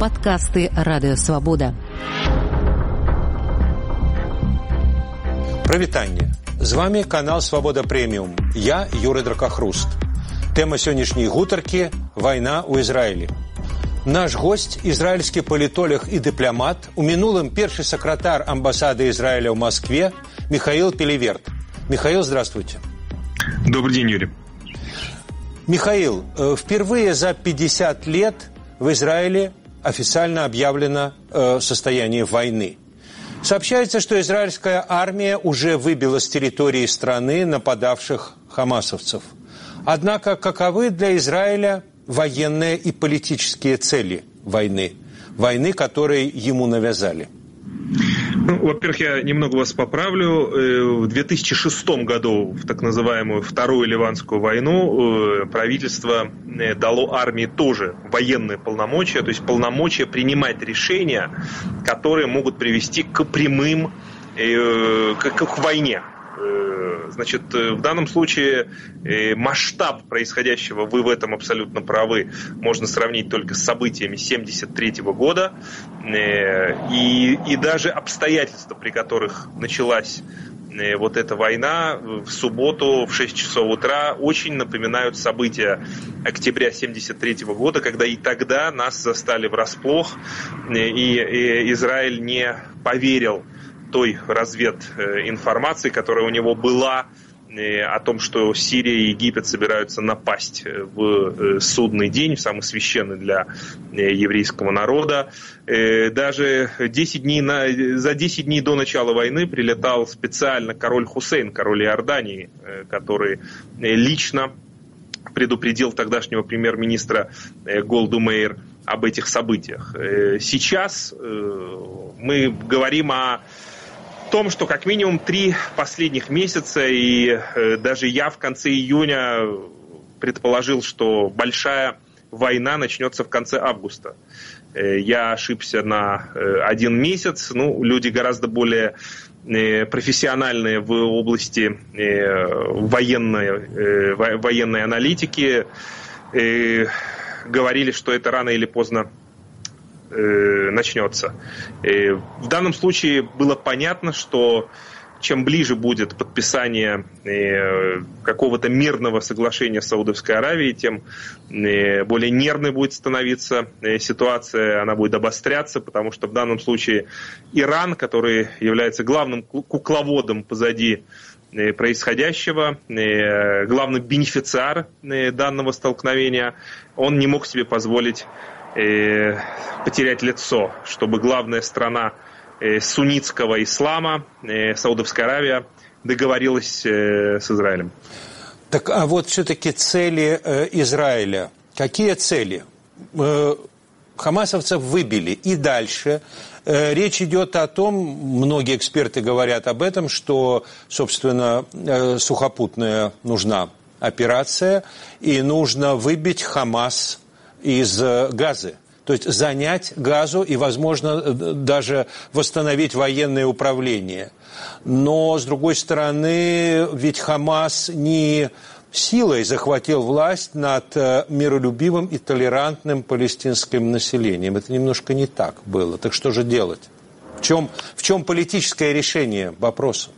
Падкасты Радыёвабода. Прывітанне. З вами канал Свабода Прэміум. Я Юрый Дракахруст. Тэма сённяшняй гутаркі – вайна ў Ізраілі. Наш гость – израильский политолог и дипломат, у мінулым першы сакратар амбассады Израиля в Москве Михаил Пелеверт. Михаил, здравствуйте. Добрый день, Юрий. Михаил, впервые за 50 лет в Израиле официально объявлено состояние войны. Сообщается, что израильская армия уже выбила с территории страны нападавших хамасовцев. Однако каковы для Израиля военные и политические цели войны? Войны, которые ему навязали. Ну, во-первых, я немного вас поправлю. В 2006 году, в так называемую Вторую Ливанскую войну, правительство дало армии тоже военные полномочия, то есть полномочия принимать решения, которые могут привести к прямым, к войне. Значит, в данном случае масштаб происходящего, вы в этом абсолютно правы, можно сравнить только с событиями 1973 года. И даже обстоятельства, при которых началась вот эта война в субботу в 6 часов утра, очень напоминают события октября 1973 года, когда и тогда нас застали врасплох, и Израиль не поверил той развединформации, которая у него была о том, что Сирия и Египет собираются напасть в судный день, в самый священный для еврейского народа. Даже за 10 дней до начала войны прилетал специально король Хусейн, король Иордании, который лично предупредил тогдашнего премьер-министра Голду Меир об этих событиях. Сейчас мы говорим о том, что как минимум 3 последних месяца, и даже я в конце июня предположил, что большая война начнется в конце августа. Я ошибся на 1 месяц. Ну, люди гораздо более профессиональные в области военной аналитики говорили, что это рано или поздно начнется. В данном случае было понятно, что чем ближе будет подписание какого-то мирного соглашения с Саудовской Аравией, тем более нервной будет становиться ситуация, она будет обостряться, потому что в данном случае Иран, который является главным кукловодом позади происходящего, главный бенефициар данного столкновения, он не мог себе позволить потерять лицо, чтобы главная страна суннитского ислама, Саудовская Аравия, договорилась с Израилем. Так, а вот все-таки цели Израиля. Какие цели? Хамасовцев выбили. И дальше речь идет о том, многие эксперты говорят об этом, что, собственно, сухопутная нужна операция, и нужно выбить Хамас из Газы. То есть занять Газу и, возможно, даже восстановить военное управление. Но, с другой стороны, ведь Хамас не силой захватил власть над миролюбивым и толерантным палестинским населением. Это немножко не так было. Так что же делать? В чем политическое решение вопроса?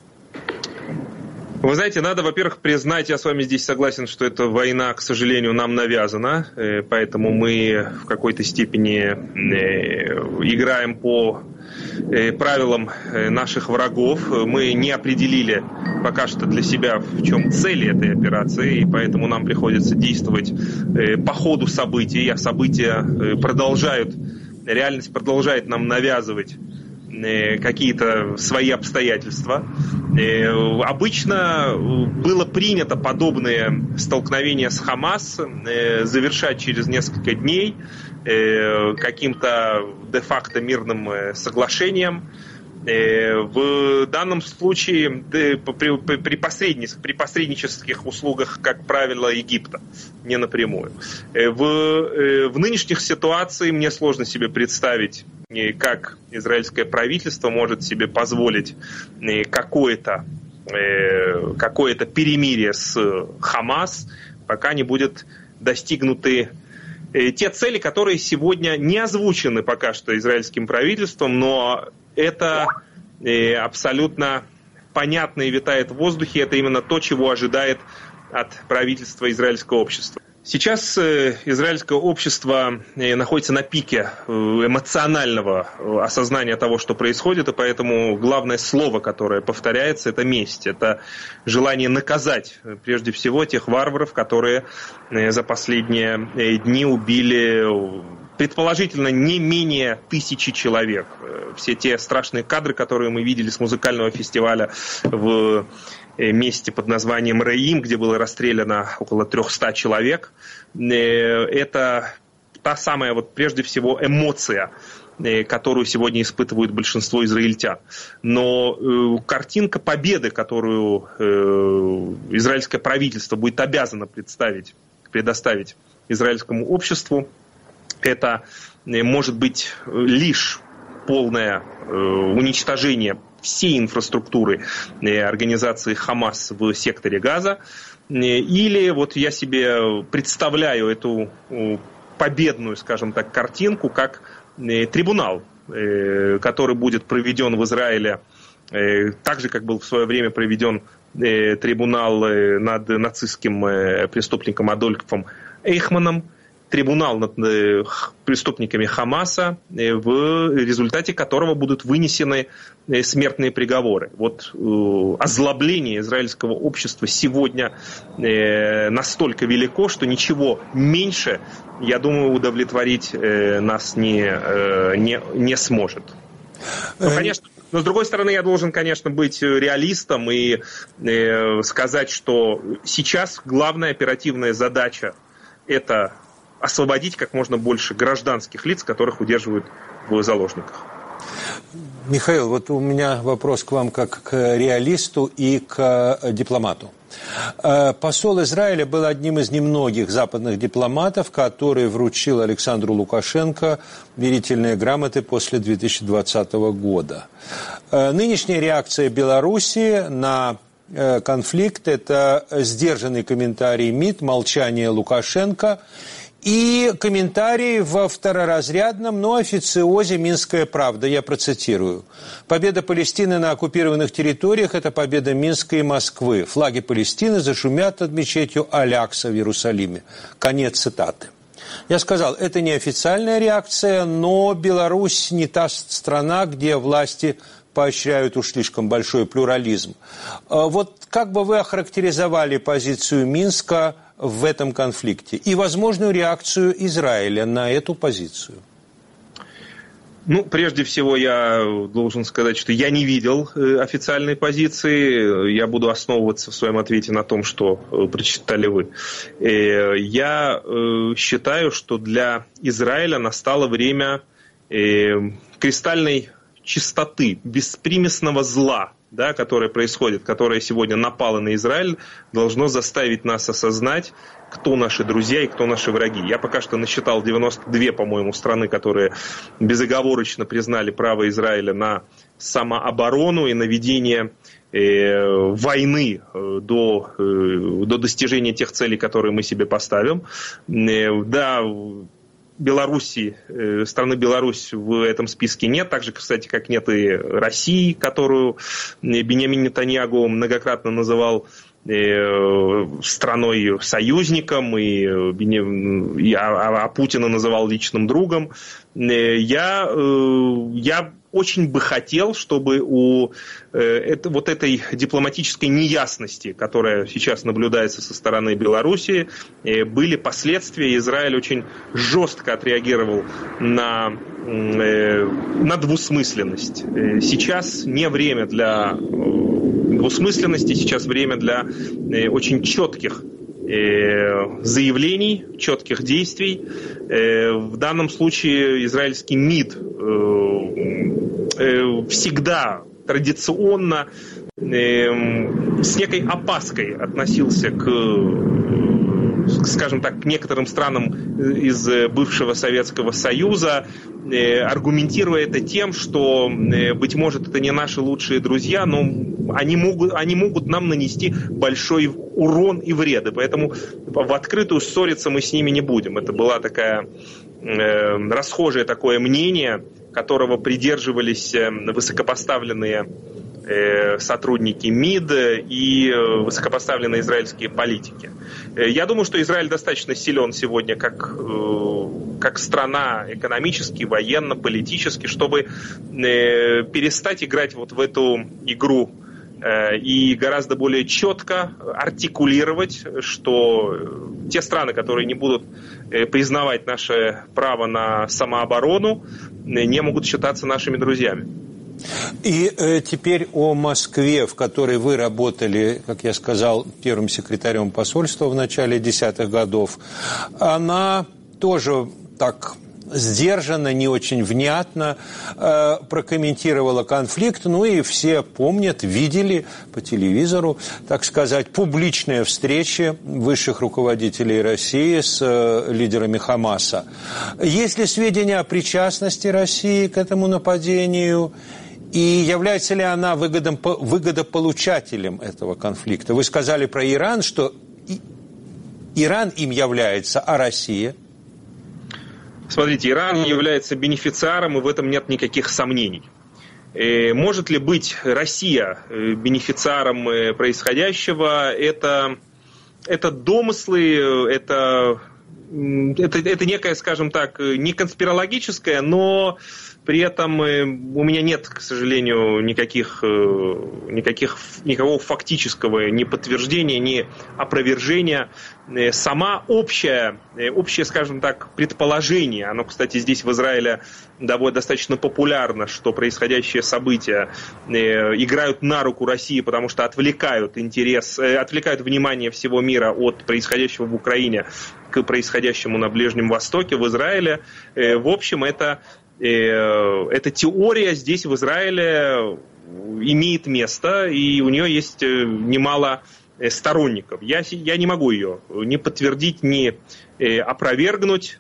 Вы знаете, надо, во-первых, признать, я с вами здесь согласен, что эта война, к сожалению, нам навязана, поэтому мы в какой-то степени играем по правилам наших врагов. Мы не определили пока что для себя, в чем цель этой операции, и поэтому нам приходится действовать по ходу событий, а события продолжают, реальность продолжает нам навязывать какие-то свои обстоятельства. Обычно было принято подобные столкновения с Хамас завершать через несколько дней каким-то де-факто мирным соглашением. В данном случае при посреднических услугах, как правило, Египта, не напрямую. В нынешних ситуациях мне сложно себе представить, как израильское правительство может себе позволить какое-то перемирие с Хамас, пока не будет достигнуты те цели, которые сегодня не озвучены пока что израильским правительством, но это абсолютно понятно и витает в воздухе. Это именно то, чего ожидает от правительства израильского общества. Сейчас израильское общество находится на пике эмоционального осознания того, что происходит, и поэтому главное слово, которое повторяется, это месть. Это желание наказать, прежде всего, тех варваров, которые за последние дни убили предположительно не менее 1000 человек. Все те страшные кадры, которые мы видели с музыкального фестиваля в месте под названием Раим, где было расстреляно около 300 человек, это та самая, прежде всего, эмоция, которую сегодня испытывают большинство израильтян. Но картинка победы, которую израильское правительство будет обязано предоставить израильскому обществу, это может быть лишь полное уничтожение всей инфраструктуры организации Хамас в секторе Газа. Или я себе представляю эту победную, скажем так, картинку как трибунал, который будет проведен в Израиле так же, как был в свое время проведен трибунал над нацистским преступником Адольфом Эйхманом, трибунал над преступниками Хамаса, в результате которого будут вынесены смертные приговоры. Озлобление израильского общества сегодня настолько велико, что ничего меньше, я думаю, удовлетворить нас не сможет. Но, с другой стороны, я должен, конечно, быть реалистом и сказать, что сейчас главная оперативная задача – это освободить как можно больше гражданских лиц, которых удерживают в заложниках. Михаил, у меня вопрос к вам как к реалисту и к дипломату. Посол Израиля был одним из немногих западных дипломатов, который вручил Александру Лукашенко верительные грамоты после 2020 года. Нынешняя реакция Белоруссии на конфликт – это сдержанный комментарий МИД, молчание Лукашенко и комментарий во второразрядном, но официозе «Минская правда». Я процитирую. «Победа Палестины на оккупированных территориях – это победа Минска и Москвы. Флаги Палестины зашумят над мечетью Аль-Акса в Иерусалиме». Конец цитаты. Я сказал, это не официальная реакция, но Беларусь не та страна, где власти поощряют уж слишком большой плюрализм. Как бы вы охарактеризовали позицию Минска в этом конфликте и возможную реакцию Израиля на эту позицию? Прежде всего, я должен сказать, что я не видел официальной позиции. Я буду основываться в своем ответе на том, что прочитали вы. Я считаю, что для Израиля настало время кристальной чистоты, беспримесного зла, которое происходит, которое сегодня напало на Израиль, должно заставить нас осознать, кто наши друзья и кто наши враги. Я пока что насчитал 92, по-моему, страны, которые безоговорочно признали право Израиля на самооборону и на ведение войны до достижения тех целей, которые мы себе поставим. Страны Беларусь в этом списке нет, так же, кстати, как нет и России, которую Биньямин Нетаньяху многократно называл страной-союзником, а Путина называл личным другом. Я очень бы хотел, чтобы у этой дипломатической неясности, которая сейчас наблюдается со стороны Белоруссии, были последствия. Израиль очень жестко отреагировал на двусмысленность. Сейчас не время для двусмысленности, сейчас время для очень четких заявлений, четких действий. В данном случае израильский МИД всегда традиционно с некой опаской относился к некоторым странам из бывшего Советского Союза, аргументируя это тем, что, быть может, это не наши лучшие друзья, но они могут нам нанести большой урон и вред. И поэтому в открытую ссориться мы с ними не будем. Это была такая расхожее такое мнение, которого придерживались высокопоставленные сотрудники МИД и высокопоставленные израильские политики. Я думаю, что Израиль достаточно силен сегодня как страна экономически, военно, политически, чтобы перестать играть вот в эту игру и гораздо более четко артикулировать, что те страны, которые не будут признавать наше право на самооборону, не могут считаться нашими друзьями. И теперь о Москве, в которой вы работали, как я сказал, первым секретарем посольства в начале 10-х годов. Она тоже так сдержанно, не очень внятно прокомментировала конфликт. Ну и все помнят, видели по телевизору, так сказать, публичные встречи высших руководителей России с лидерами Хамаса. Есть ли сведения о причастности России к этому нападению? И является ли она выгодополучателем этого конфликта? Вы сказали про Иран, что Иран им является, а Россия? Смотрите, Иран является бенефициаром, и в этом нет никаких сомнений. Может ли быть Россия бенефициаром происходящего? Это домыслы, это некая, скажем так, не конспирологическая, но при этом у меня нет, к сожалению, никакого фактического ни подтверждения, ни опровержения. Сама общее, скажем так, предположение, оно, кстати, здесь в Израиле достаточно популярно, что происходящие события играют на руку России, потому что отвлекают внимание всего мира от происходящего в Украине к происходящему на Ближнем Востоке, в Израиле. В общем, эта теория здесь, в Израиле, имеет место, и у нее есть немало сторонников. Я не могу ее ни подтвердить, ни опровергнуть,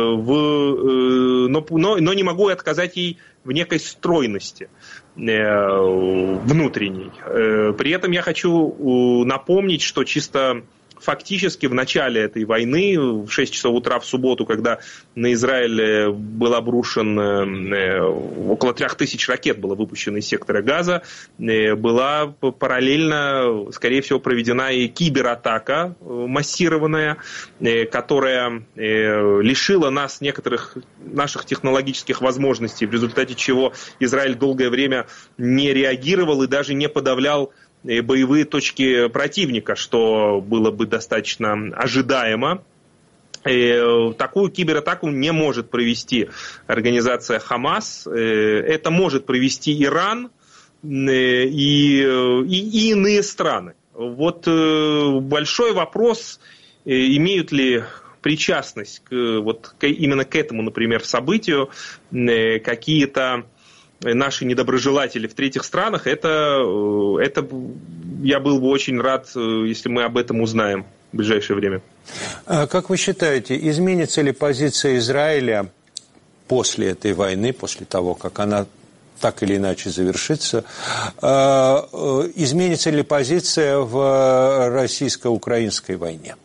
но не могу отказать ей в некой стройности внутренней. При этом я хочу напомнить, что чисто фактически в начале этой войны, в 6 часов утра в субботу, когда на Израиль был обрушен, около 3000 ракет было выпущено из сектора Газа, была параллельно, скорее всего, проведена и кибератака массированная, которая лишила нас некоторых наших технологических возможностей, в результате чего Израиль долгое время не реагировал и даже не подавлял боевые точки противника, что было бы достаточно ожидаемо. Такую кибератаку не может провести организация Хамас. Это может провести Иран и иные страны. Вот большой вопрос, имеют ли причастность именно к этому, например, событию какие-то наши недоброжелатели в третьих странах, это я был бы очень рад, если мы об этом узнаем в ближайшее время. Как вы считаете, изменится ли позиция Израиля после этой войны, после того, как она так или иначе завершится, изменится ли позиция в российско-украинской войне?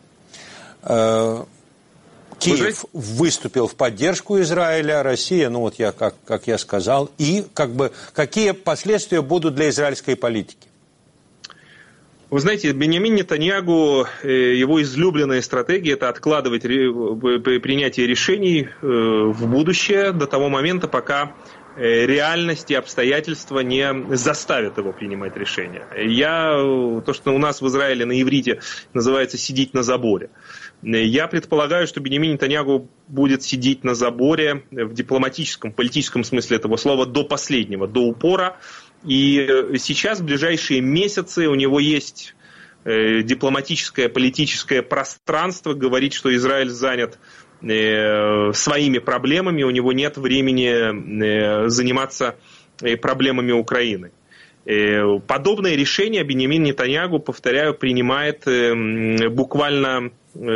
Киев выступил в поддержку Израиля, Россия, как я сказал, и какие последствия будут для израильской политики? Вы знаете, Биньямин Нетаньягу, его излюбленная стратегия – это откладывать принятие решений в будущее до того момента, пока реальность и обстоятельства не заставят его принимать решения. То, что у нас в Израиле на иврите называется «сидеть на заборе». Я предполагаю, что Биньямин Нетаньягу будет сидеть на заборе в дипломатическом, политическом смысле этого слова до последнего, до упора. И сейчас, в ближайшие месяцы, у него есть дипломатическое, политическое пространство говорить, что Израиль занят своими проблемами, у него нет времени заниматься проблемами Украины. Подобное решение Биньямин Нетаньяху, повторяю, принимает буквально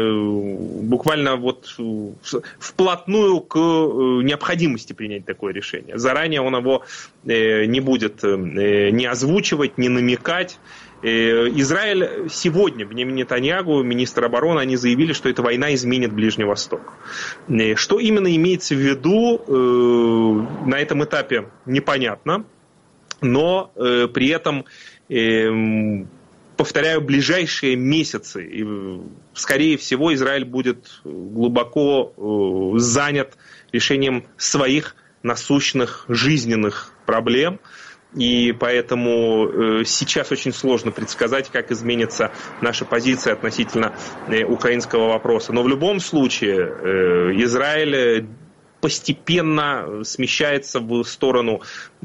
вот вплотную к необходимости принять такое решение. Заранее он его не будет ни озвучивать, ни намекать. Израиль сегодня, Биньямин Нетаньяху, министр обороны, они заявили, что эта война изменит Ближний Восток. Что именно имеется в виду, на этом этапе непонятно, но при этом, повторяю, ближайшие месяцы, скорее всего, Израиль будет глубоко занят решением своих насущных жизненных проблем. И поэтому сейчас очень сложно предсказать, как изменится наша позиция относительно украинского вопроса. Но в любом случае Израиль постепенно смещается в сторону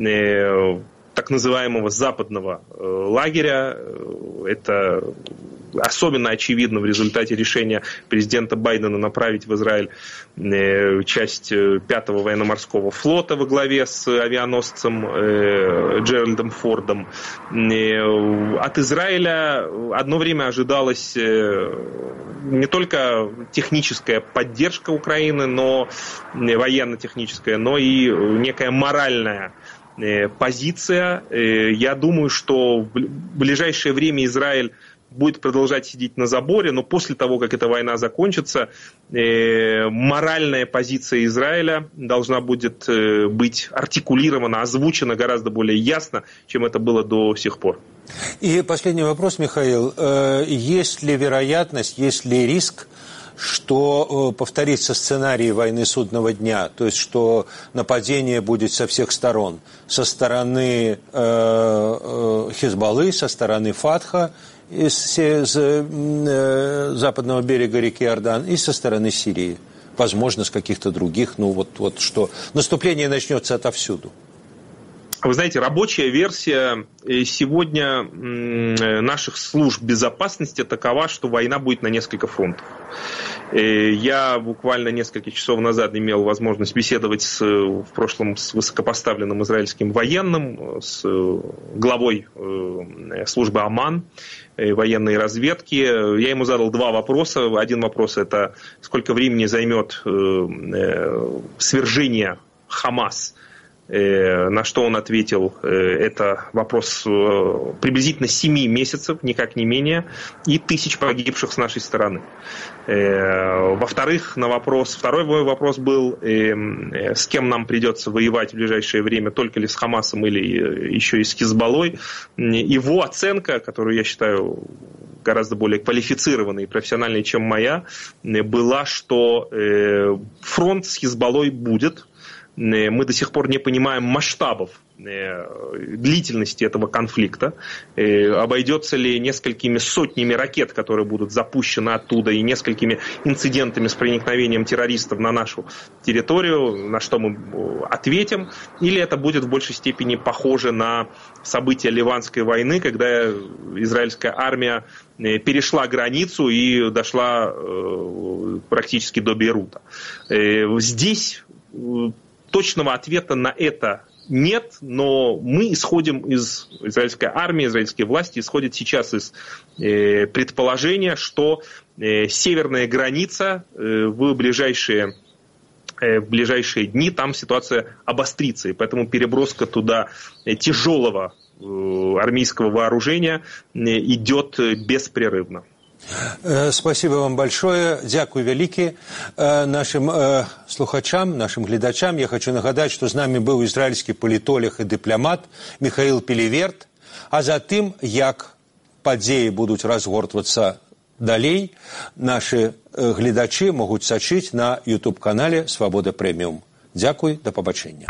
так называемого западного лагеря. Это особенно очевидно в результате решения президента Байдена направить в Израиль часть 5-го военно-морского флота во главе с авианосцем Джеральдом Фордом. От Израиля одно время ожидалась не только техническая поддержка Украины, но военно-техническая, но и некая моральная позиция. Я думаю, что в ближайшее время Израиль будет продолжать сидеть на заборе, но после того, как эта война закончится, моральная позиция Израиля должна будет быть артикулирована, озвучена гораздо более ясно, чем это было до сих пор. И последний вопрос, Михаил. Есть ли вероятность, есть ли риск, что повторится сценарий войны судного дня, то есть что нападение будет со всех сторон, со стороны Хизбаллы, со стороны Фатха, с западного берега реки Иордан и со стороны Сирии, возможно, с каких-то других, вот что наступление начнется отовсюду. Вы знаете, рабочая версия сегодня наших служб безопасности такова, что война будет на несколько фронтов. Я буквально несколько часов назад имел возможность беседовать в прошлом с высокопоставленным израильским военным, с главой службы Аман, военной разведки. Я ему задал два вопроса. Один вопрос – это сколько времени займет свержение Хамас. На что он ответил, это вопрос приблизительно 7 месяцев, никак не менее, и 1000 погибших с нашей стороны. Во-вторых, второй мой вопрос был, с кем нам придется воевать в ближайшее время, только ли с Хамасом или еще и с Хизбаллой. Его оценка, которую я считаю гораздо более квалифицированной и профессиональной, чем моя, была, что фронт с Хизбаллой будет. Мы до сих пор не понимаем масштабов длительности этого конфликта. Обойдется ли несколькими сотнями ракет, которые будут запущены оттуда, и несколькими инцидентами с проникновением террористов на нашу территорию, на что мы ответим, или это будет в большей степени похоже на события Ливанской войны, когда израильская армия перешла границу и дошла практически до Бейрута. Здесь точного ответа на это нет, но мы исходим из израильской армии, израильские власти исходят сейчас из предположения, что северная граница в ближайшие дни, там ситуация обострится, и поэтому переброска туда тяжелого армейского вооружения идет беспрерывно. Спасибо вам большое. Дякую велике нашим слухачам, нашим глядачам. Я хочу нагадать, что з нами був ізраїльський політолог і дипломат Михаил Пелеверт. А за тим, як події будуть розгортуватися далей, наші глядачі можуть сачити на YouTube-каналі «Свобода Преміум». Дякую, до побачення.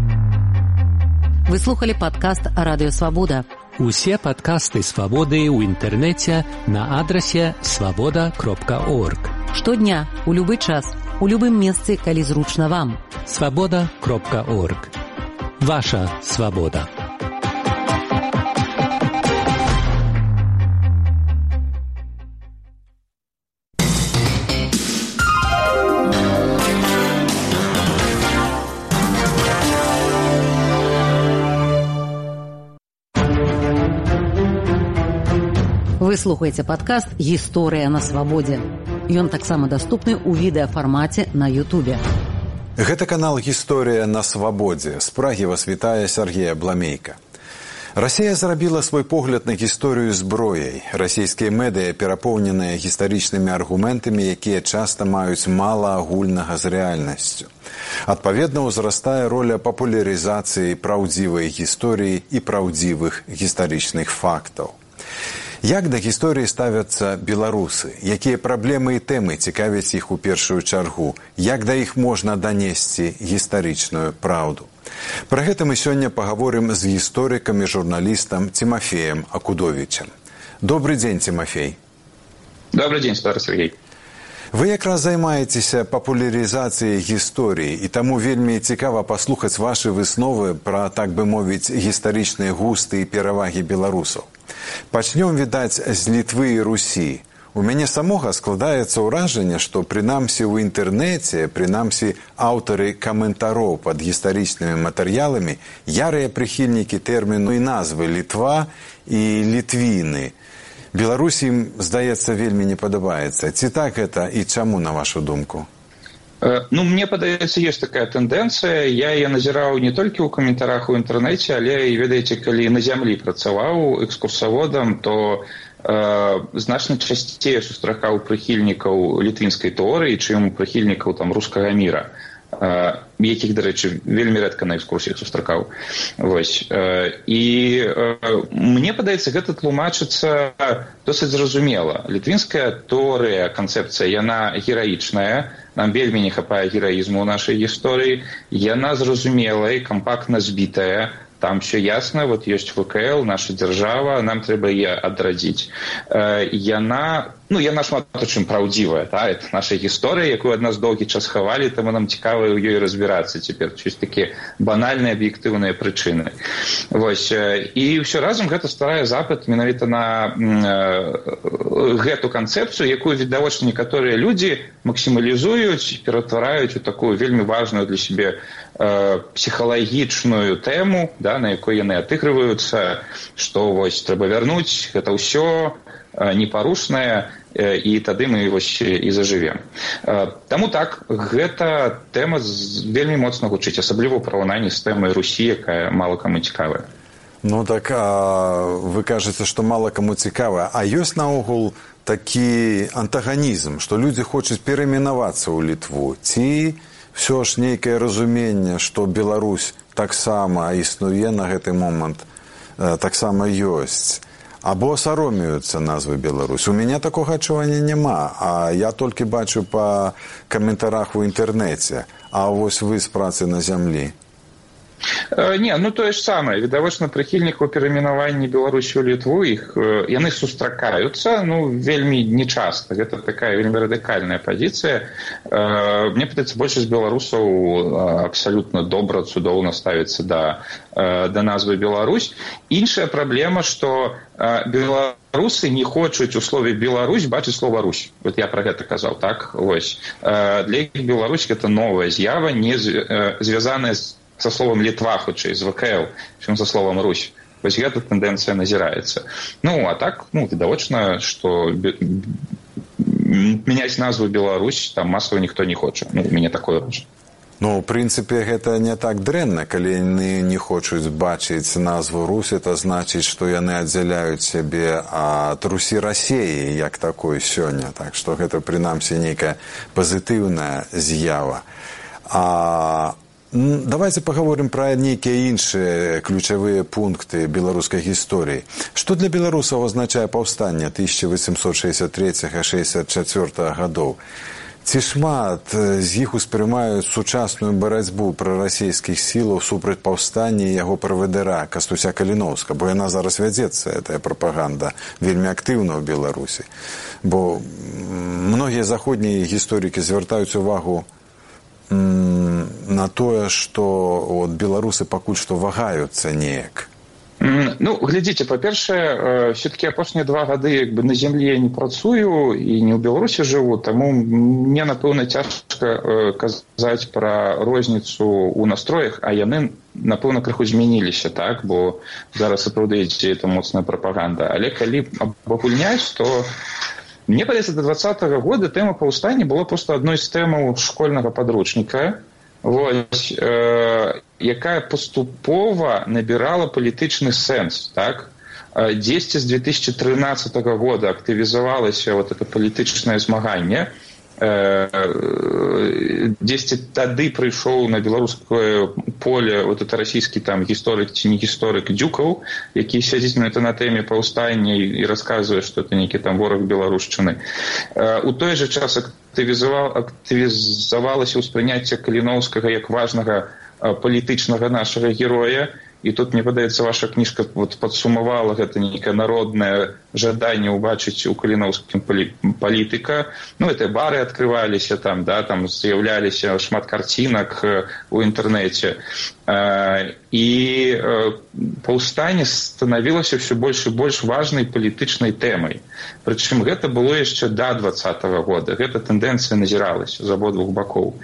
Вы слухали подкаст «Радио Свобода». Усе падкасты «Свабоды» ў інтэрнэце на адрасе свабода.орг. Штодня, у любы час, у любым месцы, калі зручна вам. Свабода.орг. Ваша свабода. Вы слухаеце падкаст «Гісторыя на свабодзе». Ён таксама даступны ў відэафармаце на Ютубе. Гэта канал «Гісторыя на свабодзе». З Прагі вас вітае Сергей Абламейка. Расія зрабіла свой погляд на гісторыю зброяй. Расійскія медыя перапоўненыя гістарычнымі аргументамі, якія часта маюць мала агульнага з рэальнасцю. Адпаведна, узрастае роля папулярызацыі праўдзівай гісторыі і праўдзівых гістарычных фактаў. Як да гісторыі ставяцца беларусы? Якія праблемы і тэмы цікавяць іх у першую чаргу? Як да іх можна данесці гістарычную праўду? Пра гэта мы сёння пагаворым з гісторыкам і журналістам Тимофеем Акудовичем. Добрый дзень, Тимофей. Добрый дзень, старый Сергей. Вы якраз займаецеся папулярызацыяй гісторыі, і таму вельмі цікава паслухаць вашы высновы пра, так бы мовіць, гістарычныя густы і перавагі беларусаў. Пачнём, відаць, з Літвы і Русі. У мяне самога складаецца ўражанне, што прынамсі ў інтэрнэце, прынамсі аўтары каментароў пад гістарычнымі матэрыяламі, ярыя прыхільнікі тэрміну і назвы Літва і Літвіны. Беларусі ім, здаецца, вельмі не падабаецца. Ці так гэта і чаму, на вашу думку? Мне падаецца, ёсць такая тэндэнцыя. Я яе назіраў не толькі ў каментарах у інтэрнэце, але і, ведаеце, калі на зямлі працаваў экскурсаводам, то значна часцей сустракаў прыхільнікаў літвінскай тэорыі, чым прыхільнікаў там рускага міра, якіх, дарэчы, вельмі рэдка на экскурсіях сустракаў. Вось. І мне падаецца, гэта тлумачыцца досыць зразумела. Літвінская тэорыя, канцэпцыя, яна гераічная, нам вельмі не хапае гераізму ў нашай гісторыі, яна зразумелая, кампактна збітая. Там все ясно, вот есть ВКЛ, наша держава, нам трэба яе адрадзіць. Яна шмат у чым праўдзівая, это наша гісторыя, якую ад нас доўгі час хавалі, таму нам цікава ў ёй разбірацца цяпер. Ёсць такія банальныя аб'ектыўныя прычыны. Вось. І ўсё разам гэта стварае запыт менавіта на гэту канцэпцыю, якую, відавочна, некаторыя людзі максімалізуюць, ператвараюць у такую вельмі важную для сябе псіхалагічную тэму, на якой яны адыгрываюцца, што вось трэба вярнуць гэта ўсё непарушнае, і тады мы вось і зажывем. Таму так, гэта тэма вельмі моцна гучыць, асабліва ў параўнанні з тэмай Русі, якая мала каму цікавая. Так, вы кажаце, што мала каму цікавая. А ёсць наогул такі антаганізм, што людзі хочуць перайменавацца ў Літву? Ці ўсё ж нейкае разуменне, што Беларусь таксама існуе на гэты момант, таксама ёсць? Або саромеюцца назвы Беларусь. У мяне такога адчування няма, а я толькі бачу па каментарах у інтэрнэце. А вось вы з працы на зямлі. Тое ж самае. Відавочна, прыхільнікаў перайменавання Беларусі ў Літву, яны сустракаюцца, вельмі нечаста. Гэта такая вельмі радыкальная пазіцыя. Мне падаецца, большасць беларусаў абсалютна добра, цудоўна ставіцца да назвы Беларусь. Іншая праблема, што беларусы не хочуць у слове «Беларусь» бачыць слова «Русь». Вот я пра гэта казаў, так? Вось. Для іх Беларусь – гэта новая з'ява, не звязаная со словом «Літва», хутчэй, з ВКЛ, чым со словом «Русь». Вось гэта тэндэнцыя назіраецца. А так, відавочна, што мяняць назву «Беларусь» там масава ніхто не хоча. У мяне такое ўражанне. У прынцыпе, гэта не так дрэнна. Калі яны не хочуць бачыць назву «Русь», это значыць, што яны аддзяляюць сябе ад Русі Расіі, як такой сёння. Так што гэта, прынамсі, нейкая пазітыўная з'ява. Давайте паговорым пра нейкія іншыя ключавыя пункты беларускай гісторыі. Што для беларусаў азначае паўстанне 1863-64 гадоў? Ці шмат з іх успрымаюць сучасную барацьбу прарасійскіх сілаў супраць паўстання і яго правадыра Кастуся Каліноўска? Бо яна зараз вядзецца, гэтая прапаганда, вельмі актыўна ў Беларусі. Бо многія заходнія гісторыкі звяртаюць увагу на тое, што беларусы пакуль што вагаюцца неяк. Ну, глядзіце, па-першае, все-таки апошнія 2 гады на зямлі я не працую і не ў Беларусі жыву, таму мне, напэўна, цяжка казаць пра розніцу ў настроях, а яны, напэўна, крыху змяніліся, так? Бо зараз сапраўды ідзе это моцная прапаганда. Але калі абагульняць, то мне падаецца, до 2020 года тэма паўстання была проста адной з тэмаў школьнага падручніка, вось, якая паступова набірала палітычны сэнс, так? Дзесьці з 2013 года актывізавалася вот это палітычнае змаганне, дзесьці тады прыйшоў на беларускае поле вот это расійскі там гісторык ці не гісторык Дзюкаў, які сядзіць на тэме паўстання і расказвае, што это нейкі там вораг беларушчыны. У той жа час актывізавалася ўспрыняцце Каліноўскага як важнага палітычнага нашага героя. І тут, мне падаецца, ваша кніжка вот падсумавала гэта нейкае народнае жаданне ўбачыць у Каліноўскім палітыка. Ну, это бары адкрываліся там, да, там з'яўляліся шмат карцінак у інтэрнэце. І паўстанне станавілася ўсё больш і больш важнай палітычнай тэмай. Прычым гэта было яшчэ да 2020 года. Гэта тэндэнцыя назіралася з абодвух бакоў.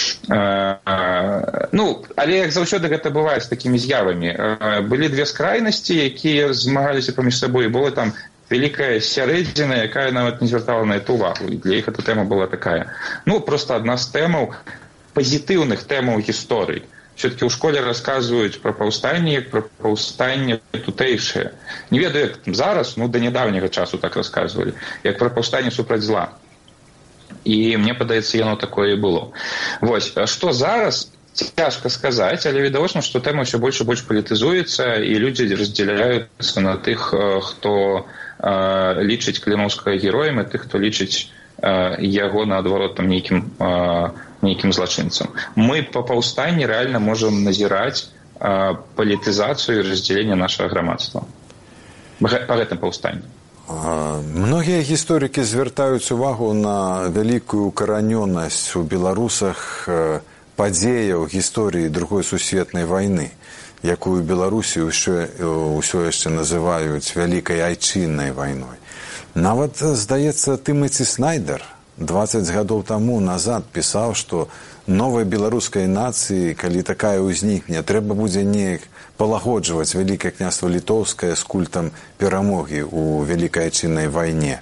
Ну, але як заўсёды гэта бывае з такімі з'явамі. Былі 2 скрайнасці, якія змагаліся паміж сабой. Была там вялікая сярэдзіна, якая нават не звяртала на эту увагу. І для іх эта тэма была такая. Ну, проста адна з тэмаў, пазітыўных тэмаў гісторыі. Все-таки ў школе расказваюць пра паўстанне, як пра паўстанне тутэйшае. Не ведаю, як зараз, ну, да нядаўняга часу так расказвалі, як пра паўстанне супраць зла. І мне падаецца, яно такое і было. Вось, што зараз, цяжка сказаць, але відавочна, што тэма ўсё больш і больш палітызуецца, і людзі раздзяляюцца на тых, хто лічыць Каліноўскага героем, і тых, хто лічыць яго, наадварот, там нейкім злачынцам. Мы па паўстанні рэальна можам назіраць палітызацыю і раздзяленне нашага грамадства. Па гэтым паўстанні. Многія гісторыкі звяртаюць увагу на вялікую укаранёнасць у беларусах падзеяў гісторыі Другой сусветнай вайны, якую Беларусі ўсё яшчэ называюць вялікай айчыннай вайной. Нават, здаецца, Тымаці Снайдер 20 гадоў таму назад пісаў, што новай беларускай нацыі, калі такая ўзнікне, трэба будзе неяк палагоджваць Вялікае княства Літоўскае з культам перамогі ў вялікай айчыннай вайне.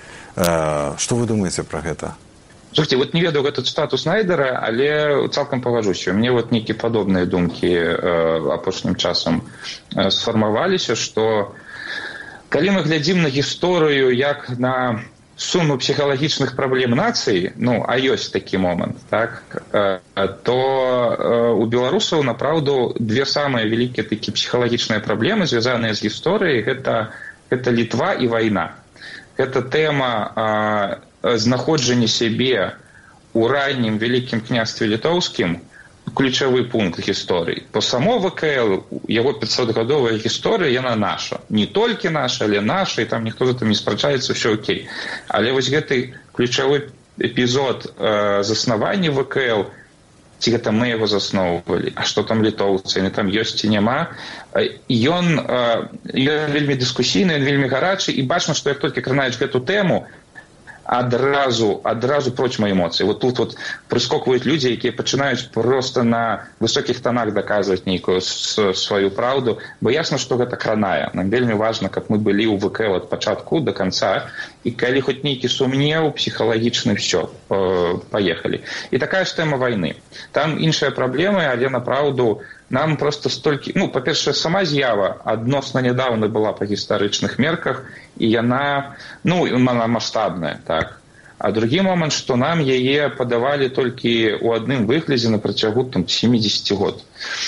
Што вы думаеце пра гэта? Слушайте, вот не ведаю гэту цытату Снайдера, але цалкам пагаджуся. Мне вот нейкія падобныя думкі апошнім часам сфармаваліся, што калі мы глядзім на гісторыю як на суму псіхалагічных праблем нацыі, ну, а ёсць такі момант, так, то у беларусаў, напраўду, 2 самыя вялікія такія псіхалагічныя праблемы, звязаныя з гісторыяй, гэта Літва і вайна. Гэта тэма знаходжання сябе ў раннім вялікім княстве літоўскім, ключавы пункт гісторыі. Бо само ВКЛ, яго 500-гадовая гісторыя, яна наша. Не толькі наша, але наша, і там ніхто за там не спрачаецца, ўсё окей. Але вось гэты ключавы эпізод заснавання ВКЛ, ці гэта мы яго засноўвалі, а што там літоўцы, яны там ёсць ці няма, ён вельмі дыскусійны, ён вельмі гарачы, і бачна, што як толькі кранаеш гэту тэму, адразу прочма эмоцыі. Вот тут вот прыскокваюць людзі, якія пачынаюць проста на высокіх тонах даказваць нейкую сваю праўду, бо ясна, што гэта кранае. Нам вельмі важна, каб мы былі ў ВКЛ ад пачатку да канца, і калі хоць нейкі сумнеў псіхалагічны, все, паехалі. І такая ж тэма вайны. Там іншыя праблемы, але напраўду нам просто столькі... Ну, па-першае, сама з'ява адносна нядаўна была па гістарычных мерках, і яна, ну, яна маштабная, так. А другі момант, што нам яе падавалі толькі ў адным выглядзе на працягу там 70 год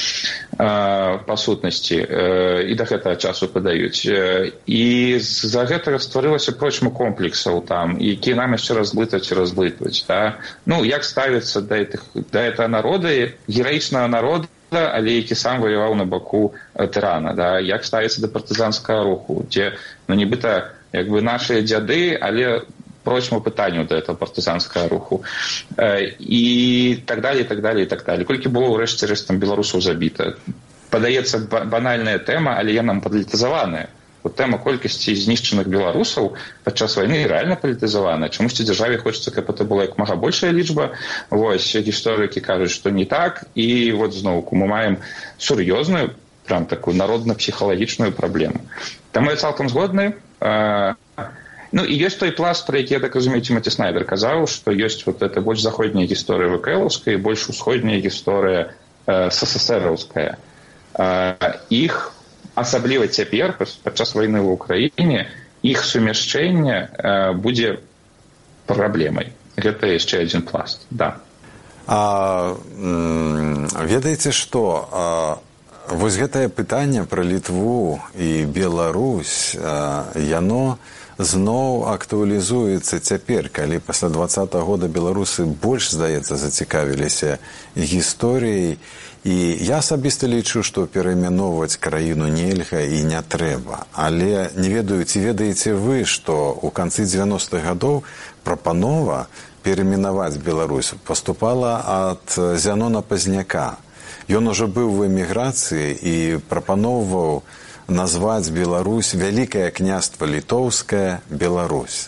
па сутнасці, і да гэтага часу падаюць. І з-за гэтага стварылася прочма комплексаў там, які нам яшчэ разблытваць, да. Ну, як ставіцца да гэтага народа, гераічнага народа, але які сам ваяваў на баку тырана, да, як ставіцца да партызанскага руху, дзе, ну, нібыта, як бы нашыя дзяды, але прочму пытанню да этого партызанскага руху. І так далее, і так далее, і так далее. Колькі было ўрэшце рэшт там беларусаў забіта. падаецца банальная тэма, але яна палітызаваная. Тэма колькасці знішчаных беларусаў падчас вайны рэальна палітызавана. Чамусьці дзяржаве хочацца, каб это была як мага большая лічба. Вось, гісторыкі кажуць, што не так. І вот зноўку мы маем сур'ёзную, прям такую народна-псіхалагічную праблему. Таму я цалкам згодны. Ну, і ёсць той пласт, про які, я так разумею, Тимоти Снайдер казаў, што ёсць вот эта больш заходняя гісторыя ВКЛаўская і больш усходняя гісторыя СССРаўская. Іх асабліва цяпер, падчас вайны ў Украіне, іх сумяшчэнне будзе праблемай. Гэта яшчэ адзін пласт, да. Ведаеце што? Вось гэтае пытанне пра Літву і Беларусь, яно зноў актуалізуецца цяпер, калі пасля 20-го года беларусы больш, здаецца, зацікавіліся гісторыяй. І я асабіста лічу, што перайменоўваць краіну нельга і не трэба. Але не ведаю, ці ведаеце вы, што ў канцы 90-х гадоў прапанова перайменаваць Беларусь паступала ад Зянона Пазняка. Ён ужо быў у эміграцыі і прапаноўваў назваць Беларусь Вялікае княства Літоўскае Беларусь.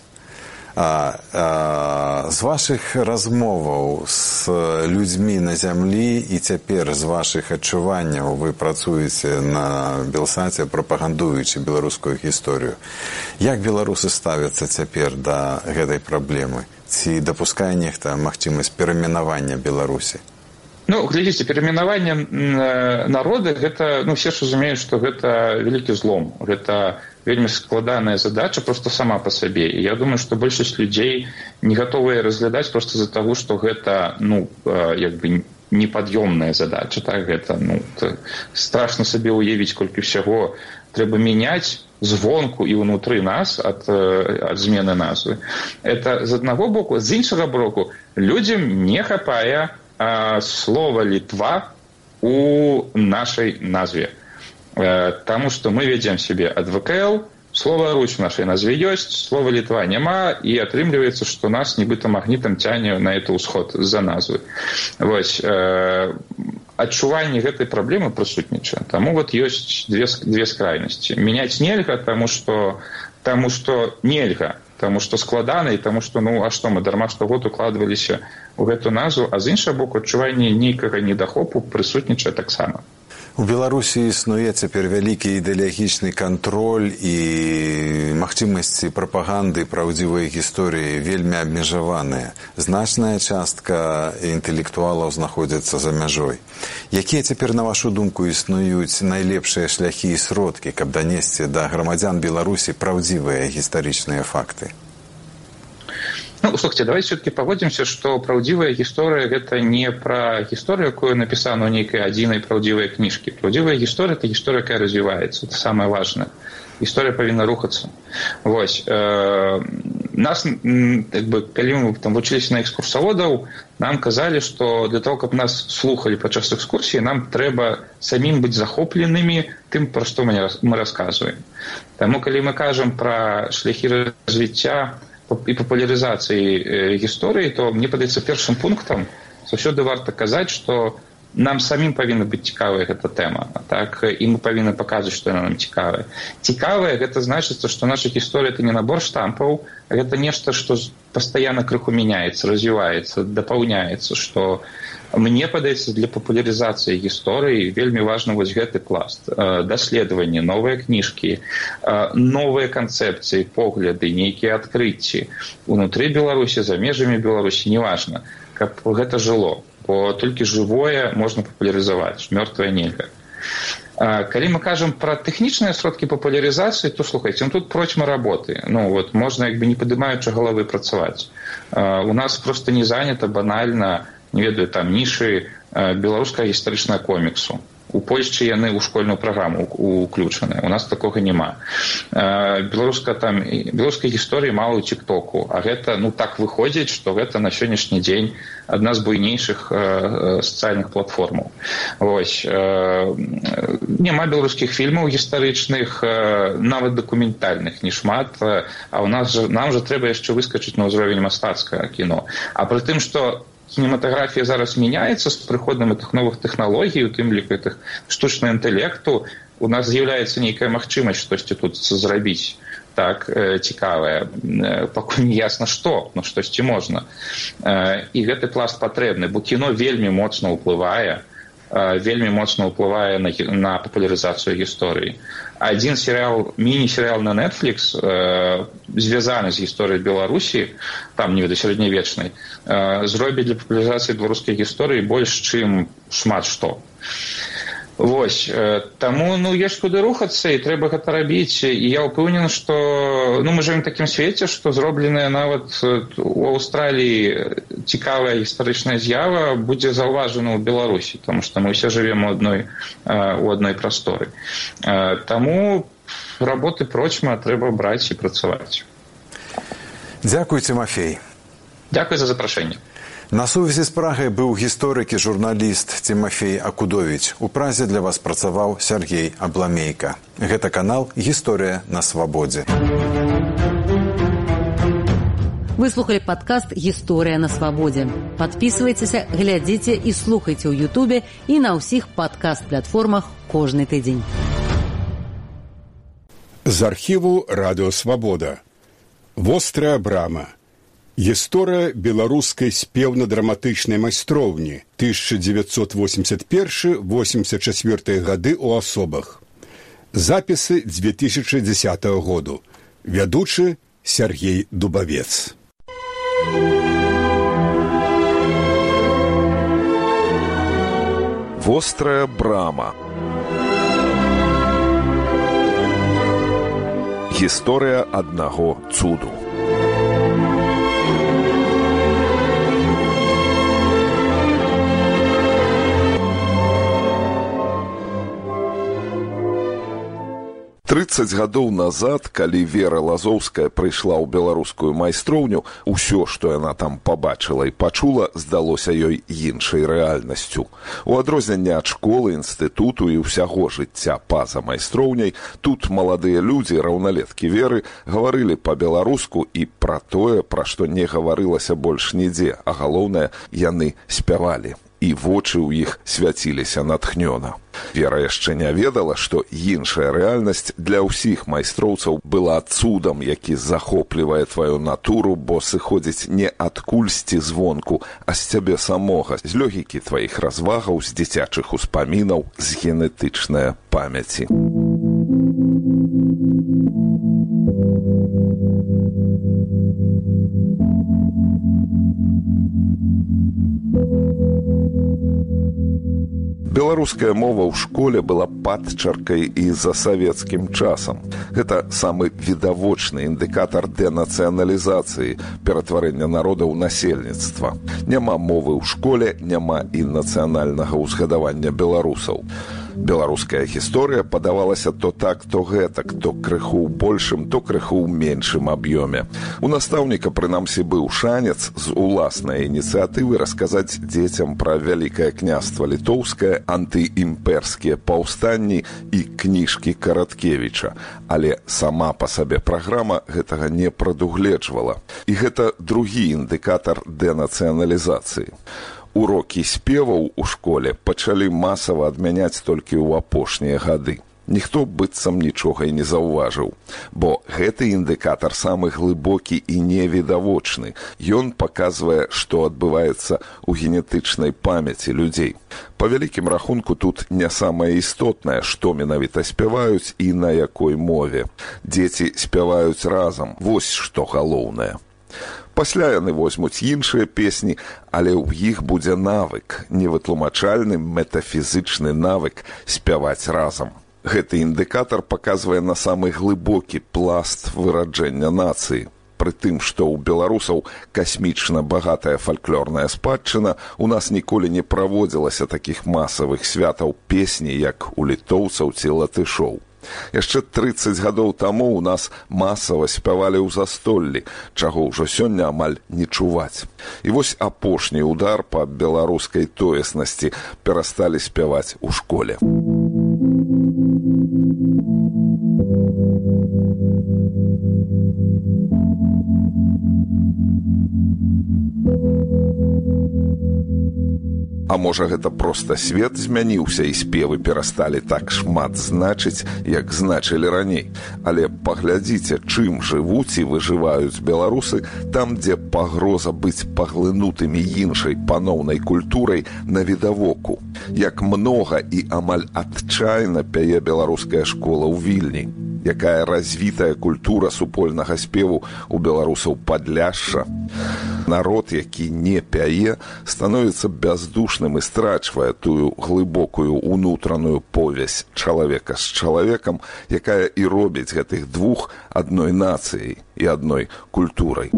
З вашых размоваў з людзьмі на зямлі і цяпер з вашых адчуванняў вы працуеце на Белсаце, прапагандуючы беларускую гісторыю. Як беларусы ставяцца цяпер да гэтай праблемы? Ці дапускае нехта магчымасць перайменавання Беларусі? Ну, глядзіце, перайменаванне народа, гэта, ну, все ж разумеюць, што гэта вялікі злом. Гэта вельмі складаная задача просто сама по сабе. І я думаю, што большасць людзей не гатовыя разглядаць просто з-за таго, што гэта, ну, як бы непад'ёмная задача. Так? Гэта, ну, страшна сабе ўявіць, колькі ўсяго трэба мяняць звонку і ўнутры нас ад змены назвы. Это з аднаго боку. З іншага боку, людзям не хапае слова «Літва» у нашай назве. Таму што мы ведзем сябе ад ВКЛ, слова «Русь» в нашай назве ёсць, слова «Літва» няма, і атрымліваецца, што нас нібыта магнітам цяне на это ўсход з-за назвы. Вось, адчуванне гэтай праблемы прысутнічае. Таму вот ёсць две скрайнасці. Мяняць нельга, таму што нельга, таму што складана, і таму што, ну, а што мы дарма штогод укладваліся ў гэту назву, а з іншага боку адчуванне нейкага недахопу прысутнічае таксама. У Беларусі існуе цяпер вялікі ідэалагічны кантроль і магчымасці прапаганды праўдзівай гісторыі вельмі абмежаваныя. Значная частка інтэлектуалаў знаходзіцца за мяжой. Якія цяпер, на вашу думку, існуюць найлепшыя шляхі і сродкі, каб данесці да грамадзян Беларусі праўдзівыя гістарычныя факты? Ну, слухайте, давайте все-таки погодимся, что правдивая гісторыя гэта не про гісторыю, якую написано ў нейкай адзінай правдзівай кніжкі. Правдзівая гісторыя — это гісторыя, якая развіваецца. Это самое важное. Гісторыя павінна рухацца. Вось. Нас, как бы, калі мы там вучыліся на экскурсаводаў, нам казалі, што для того, каб нас слухалі падчас экскурсіі, нам трэба самім быць захопленымі тым, пра што мы расказваем. Таму, калі мы кажам пра шляхі развіцця і папулярызацыі гісторыі, то мне падаецца першым пунктам заўсёды варта казаць, што нам самім павінна быць цікавая гэта тэма, так, і мы павінны паказваць, што яна нам цікавая. Цікавая — гэта значыцца, што наша гісторыя — это не набор штампаў, а гэта нешта, што пастаянна крыху мяняецца, развіваецца, дапаўняецца, што мне падаецца, для папулярызацыі гісторыі вельмі важны вось гэты пласт. Даследаванні, новыя кніжкі, новыя канцэпцыі, погляды, нейкія адкрыцці унутры Беларусі, за межамі Беларусі, неважна, каб гэта жыло. Бо толькі жывое можна папулярызаваць, мёртвае нельга. Калі мы кажам пра тэхнічныя сродкі папулярызацыі, то, слухайце, тут процьма работы. Ну, вот, можна, як бы, не падымаючы галавы, працаваць. У нас проста не занята банальна, не ведаю, там, нішы беларускага гістарычнага коміксу. У Польшчы яны ў школьную праграму уключаны. У нас такога няма. Беларускай гісторыі мала ў тик-току. А гэта, ну, так выходзіць, што гэта на сённяшні дзень адна з буйнейшых сацыяльных платформаў. Вось. Няма беларускіх фільмаў гістарычных, нават дакументальных, не шмат. А нам жа трэба яшчэ выскачыць на ўзровень мастацкага кіно. А пры тым, што кінематаграфія зараз мяняецца з прыходам гэтых новых тэхналогій, у тым ліку гэтых штучнага інтэлекту. У нас з'яўляецца нейкая магчымасць штосьці тут зрабіць так цікавае. Пакуль не ясна што, но штосьці можна. І гэты пласт патрэбны, бо кіно вельмі моцна ўплывае на папулярызацыю гісторыі. Адзін серыял, міні-серыял на Netflix, звязаны з гісторыяй Беларусі, там не ведаю, сярэднявечнай, зробіць для папулярызацыі беларускай гісторыі больш, чым шмат што. Вось, таму, ёсць куды рухацца, і трэба гэта рабіць. І я ўпэўнены, што, мы жывем у такім свеце, што зробленая нават у Аўстраліі цікавая гістарычная з'ява будзе заўважана ў Беларусі, таму што мы ўсе жывем у адной прасторы. Таму работы прочма трэба браць і працаваць. Дзякуй, Тимофей. Дзякуй за запрашэнне. На сувязі з Прагай быў гісторык і журналіст Тимофей Акудовіч. У Празе для вас працаваў Сергей Абламейка. Гэта канал «Гісторыя на свабодзе». Вы слухали падкаст «Гісторыя на свабодзе». Падпісвайцеся, глядзіце і слухайце ў Ютубе і на ўсіх падкаст-платформах кожны тыдзень. З архіву «Радыё Свабода». Вострая брама. Гісторыя беларускай спеўна-драматычнай майстроўні 1981-84 гады ў асобах. Запісы 2010 году. Вядучы Сергей Дубавец. Вострая брама. Гісторыя аднаго цуду. 30 гадоў назад, калі Вера Лазоўская прыйшла ў беларускую майстроўню, усё, што яна там пабачыла і пачула, здалося ёй іншай рэальнасцю. У адрозненне ад школы, інстытуту і ўсяго жыцця па-за майстроўняй, тут маладыя людзі, раўналеткі Веры, гаварылі па-беларуску і пра тое, пра што не гаварылася больш нідзе, а галоўнае, яны спявалі. І вочы ў іх свяціліся натхнёна. Вера яшчэ не ведала, што іншая рэальнасць для ўсіх майстроўцаў была цудам, які захоплівае тваю натуру, бо сыходзіць не адкульсьці звонку, а з цябе самога, з лёгікі тваіх развагаў, з дзіцячых успамінаў, з генетычнае памяці. Беларуская мова ў школе была падчаркай і за савецкім часам. Гэта самы відавочны індыкатар дэнацыяналізацыі, ператварэння народа ў насельніцтва. Няма мовы ў школе, няма і нацыянальнага ўзгадавання беларусаў. Беларуская гісторыя падавалася то так, то гэтак, то крыху ў большым, то крыху ў меншым аб'ёме. У настаўніка, прынамсі, быў шанец з уласнай ініцыятывы расказаць дзецям пра Вялікае княства Літоўскае, антыімперскія паўстанні і кніжкі Караткевіча. Але сама па сабе праграма гэтага не прадугледжвала. І гэта другі індыкатар дэнацыяналізацыі. Урокі спеваў у школе пачалі масава адмяняць толькі ў апошнія гады. Ніхто быццам нічога і не заўважыў, бо гэты індыкатар самы глыбокі і невідавочны. Ён паказвае, што адбываецца ў генетычнай памяці людзей. Па вялікім рахунку тут не самае істотнае, што менавіта спяваюць і на якой мове. Дзеці спяваюць разам, вось што галоўнае. Пасля яны возьмуць іншыя песні, але ў іх будзе навык, невытлумачальны метафізычны навык спяваць разам. Гэты індыкатар паказвае на самы глыбокі пласт выраджэння нацыі. Пры тым, што ў беларусаў касмічна багатая фальклорная спадчына, у нас ніколі не праводзілася такіх масавых святаў песні, як у літоўцаў ці латышоў. Яшчэ 30 гадоў таму ў нас масава спявалі ў застоллі, чаго ўжо сёння амаль не чуваць. І вось апошні удар па беларускай тоеснасці перасталі спяваць у школе. А можа, гэта проста свет змяніўся і спевы перасталі так шмат значыць, як значылі раней. Але паглядзіце, чым жывуць і выжываюць беларусы там, дзе пагроза быць паглынутымі іншай паноўнай культурай навідавоку. Як многа і амаль адчайна пяе беларуская школа ў Вільні. Якая развітая культура супольнага спеву у беларусаў Падляшша. Народ, які не пяе, становіцца бяздушным і страчвае тую глыбокую унутраную повязь чалавека з чалавекам, якая і робіць гэтых двух адной нацыяй і адной культурай.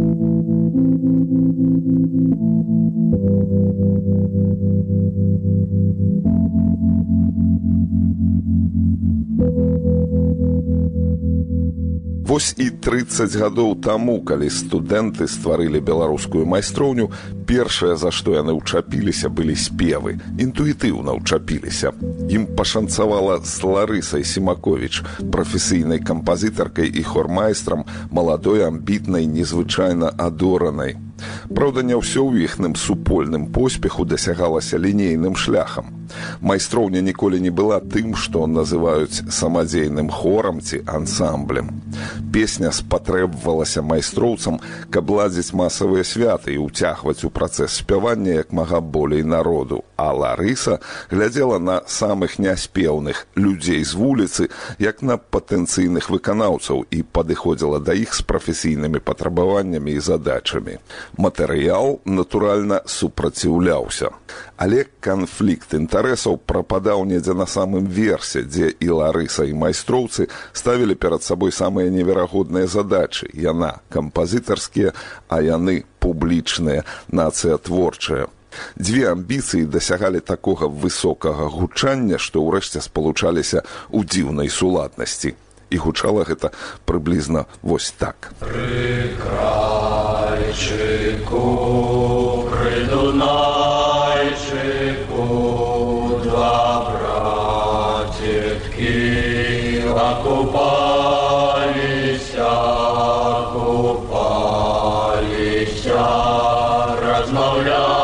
Вось і 30 гадоў таму, калі студэнты стварылі беларускую майстроўню, першае, за што яны ўчапіліся, былі спевы. Інтуітыўна ўчапіліся. Ім пашанцавала з Ларысай Сімаковіч, прафесійнай кампазітаркай і хормайстрам, маладой, амбітнай, незвычайна адоранай. Праўда, не ўсё ў іхным супольным поспеху дасягалася лінейным шляхам. Майстроўня ніколі не была тым, што называюць самадзейным хорам ці ансамблем. Песня спатрэбвалася майстроўцам, каб ладзіць масавыя святы і ўцягваць у працэс спявання як мага болей народу. А Ларыса глядзела на самых няспеўных людзей з вуліцы, як на патэнцыйных выканаўцаў і падыходзіла да іх з прафесійнымі патрабаваннямі і задачамі. Матэрыял, натуральна, супраціўляўся. Але канфлікт інтарэсаў прападаў недзе на самым версе, дзе і Ларыса, і майстроўцы ставілі перад сабой самыя неверагодныя задачы. Яна кампазітарскія, а яны публічныя, нацыя творчая. Дзве амбіцыі дасягалі такога высокага гучання, што ўрэшце спалучаліся ў дзіўнай суладнасці. І гучала гэта прыблізна вось так. Пры крайчыку, пры Дунайчыку, два братеткі окупаліся, размаўляліся.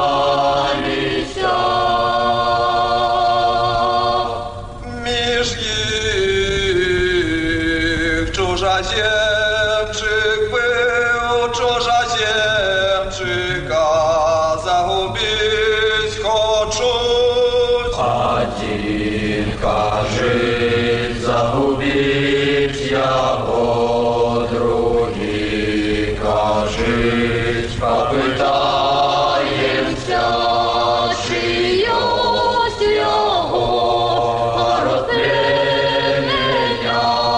Чужаземчык быў, чужаземчыка загубіць хочуць. Адзін кажыць, загубіць яго, другі кажыць, папытаемся, ці ёсць яго народ племя.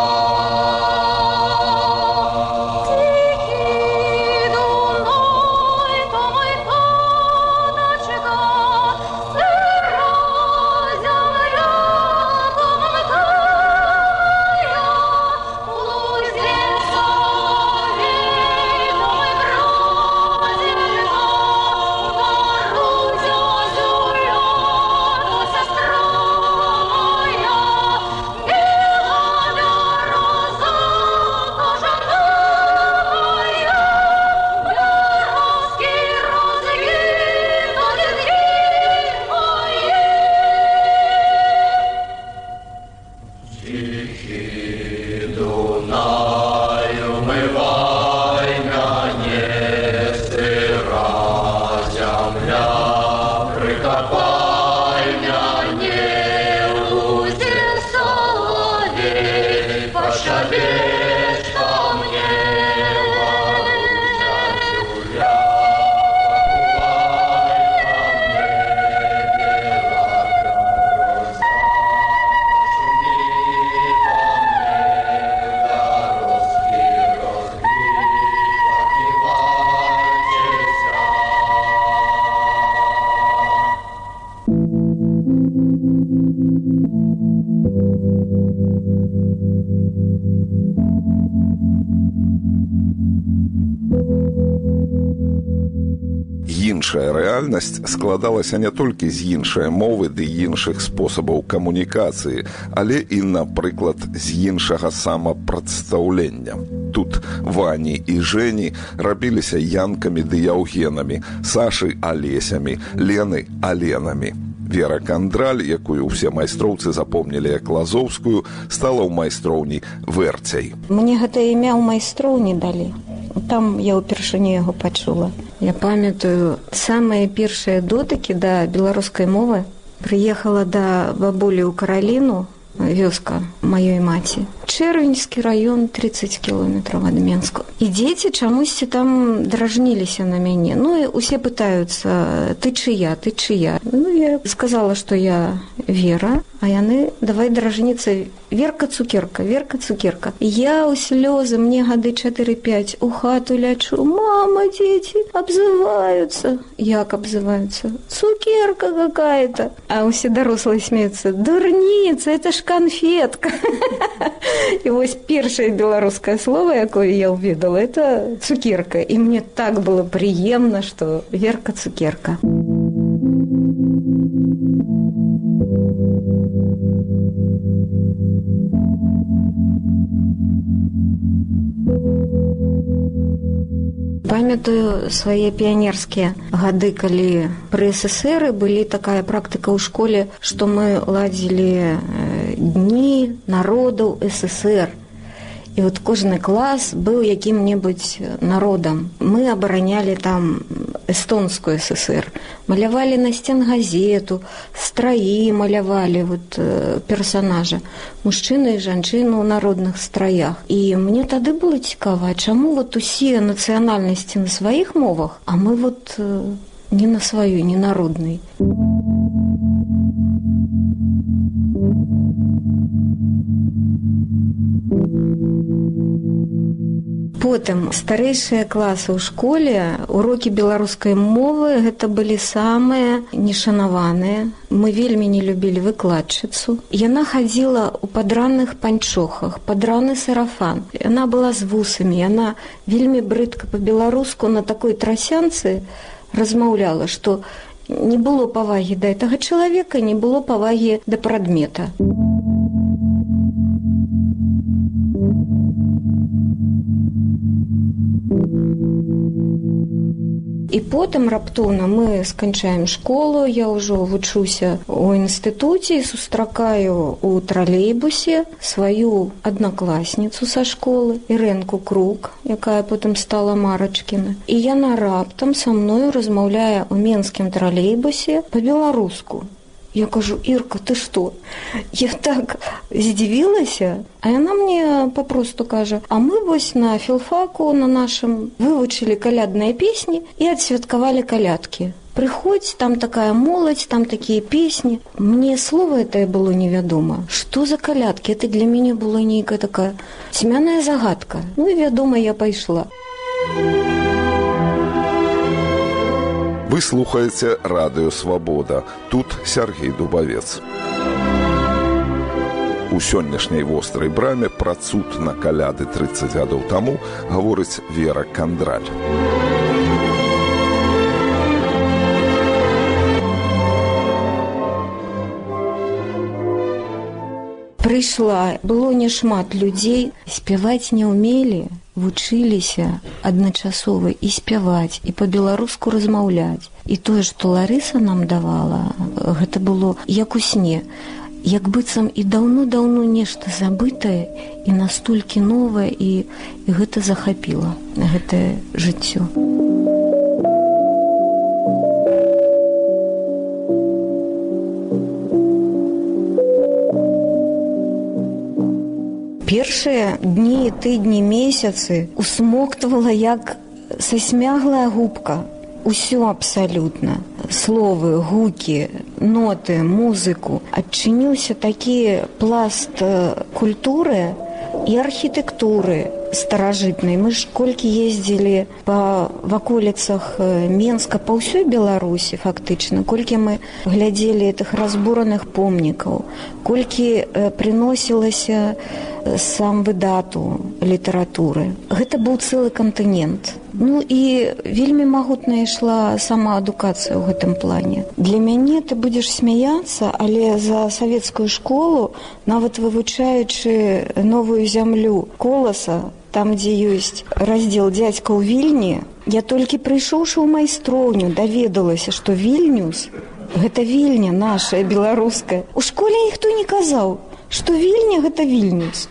Іншая рэальнасць складалася не толькі з іншай мовы ды іншых спосабаў камунікацыі, але і, напрыклад, з іншага самапрадстаўлення. Тут Вані і Жені рабіліся Янкамі ды Яўгенамі, Сашы Алесямі, Лены Аленамі. Вера Кандраль, якую ўсе майстроўцы запомнілі як Лазоўскую, стала ў майстроўні Вэрцяй. Мне гэта імя ў майстроўні далі. Там я ўпершыню яго пачула. Я памятаю самыя першыя дотыкі да беларускай мовы. Прыехала да бабулі ў Караліну, вёска маёй маці. Чэрвеньскі раён, 30 кілометраў ад Менску. І дзеці чамусьці там дражніліся на мяне. Ну і усе пытаюцца, ты чыя, ты чыя. Ну я сказала, што я Вера, а яны давай дражніцца Верка Цукерка, Верка Цукерка. Я ў слёзы, мне гады 4-5, у хату лячу. Мама, дзеці абзываюцца. Як абзываюцца? Цукерка какая-то. А усе дарослыя смеюцца. Дурніца, это ж конфетка. І вось першае беларускае слово, якое я ўведала, это цукерка. І мне так было прыемна, што Верка Цукерка. Памятаю свае піянерскія гады, калі пры СССР былі такая практыка ў школе, што мы ладзілі дні народаў СССР. І вот кожны клас быў якім-небудзь народам. Мы абаранялі там эстонскую СССР. Малявалі на сцен газету, страі малявалі вот, персонажа. Мужчыны і жанчыны ў народных страях. І мне тады было цікава, чаму вот усе нацыянальнасці на сваіх мовах, а мы вот не на сваёй, не народнай. Потым старэйшыя класы ў школе, урокі беларускай мовы, гэта былі самыя нешанаваныя. Мы вельмі не любілі выкладчыцу. Яна хадзіла ў падраных панчохах, падраны сарафан. Яна была з вусамі, яна вельмі брыдка па-беларуску на такой трасянцы размаўляла, што не было павагі да гэтага чалавека, не было павагі да прадмета. І потым раптоўна мы сканчаем школу, я ўжо вучуся ў інстытуце і сустракаю ў тралейбусе сваю аднакласніцу са школы, Ірэнку Крук, якая потым стала Марачкіна. І яна раптам са мною размаўляе ў менскім тралейбусе па-беларуску. Я кажу, Ирка, ты что? Я так здзівілася, а яна мне попросту кажа, а мы вось на філфаку на нашым вывучылі калядныя песні і адсвяткавалі калядкі. Прыходзь, там такая моладзь, там такія песні. Мне слова это было невядома. Што за калядкі? Это для мяне было нейкая такая цьмяная загадка. Ну і вядома, я пайшла. Вы слухаеце радыё «Свабода». Тут Сергей Дубавец. У сённяшняй вострай браме пра цуд на каляды 30 гадоў таму гаворыць Вера Кандраль. Прыйшла, было няшмат людзей, спяваць не ўмелі, вучыліся адначасова і спяваць, і па-беларуску размаўляць. І тое, што Ларыса нам давала, гэта было як у сне, як быццам і даўно-даўно нешта забытае і настолькі новае, і гэта захапіла, гэтае жыццё. Першыя дні, тыдні, месяцы усмоктвала як сасмяглая губка. Усё абсалютна. Словы, гукі, ноты, музыку. Адчыніўся такі пласт культуры і архітэктуры старажытнай. Мы ж колькі ездзілі па ваколіцах Менска, па ўсёй Беларусі фактычна, колькі мы глядзелі гэтых разбураных помнікаў, колькі прыносілася сам выдату літаратуры. Гэта быў цэлы кантынент. Ну і вельмі магутна ішла сама адукацыя ў гэтым плане. Для мяне ты будзеш смяяцца, але за савецкую школу, нават вывучаючы новую зямлю Коласа, там, дзе ёсць раздзел «Дзядзька ў Вільні», я толькі прыйшоўшы ў майстроўню, даведалася, што Вільнюс – гэта Вільня нашая, беларуская. У школе ніхто не казаў, што Вільня – гэта Вільнюс.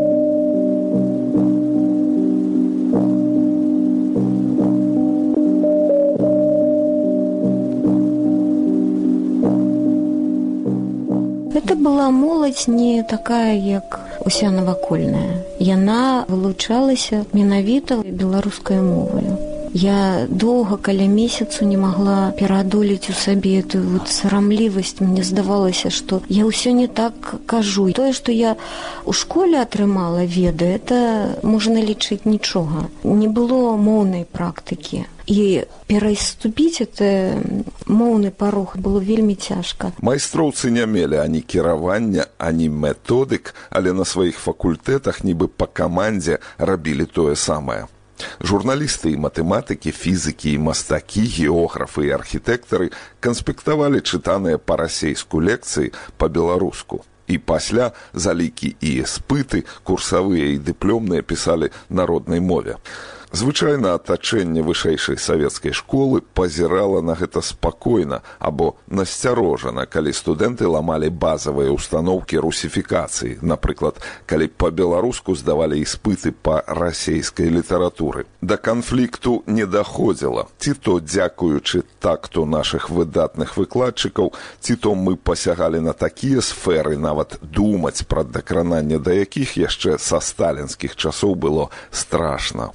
Гэта была моладзь не такая, як уся навакольная. Яна вылучалася менавіта беларускай моваю. Я доўга, каля месяцу, не магла пераадолець у сабе эту сарамлівасць. Мне здавалася, што я ўсё не так кажу. Тое, што я ў школе атрымала веды, это можна лічыць нічога. Не было моўнай практыкі. І пераступіць это моўны парог было вельмі цяжка. Майстроўцы не мелі ані кіравання, ані методык, але на сваіх факультэтах нібы па камандзе рабілі тое самае. Журналісты і матэматыкі, фізікі і мастакі, географы і архітэктары канспектавалі чытаныя па-расейску лекцыі па-беларуску. І пасля залікі і іспыты, курсавыя і дыплёмныя пісалі на роднай мове. Звычайна атачэнне вышэйшай савецкай школы пазірала на гэта спакойна або насцярожана, калі студэнты ламалі базавыя ўстаноўкі русіфікацыі, напрыклад, калі па-беларуску здавалі іспыты па расейскай літаратуры. Да канфлікту не даходзіла. Ці то дзякуючы такту нашых выдатных выкладчыкаў, ці то мы пасягалі на такія сферы, нават думаць пра дакрананне да якіх яшчэ са сталінскіх часоў было страшна.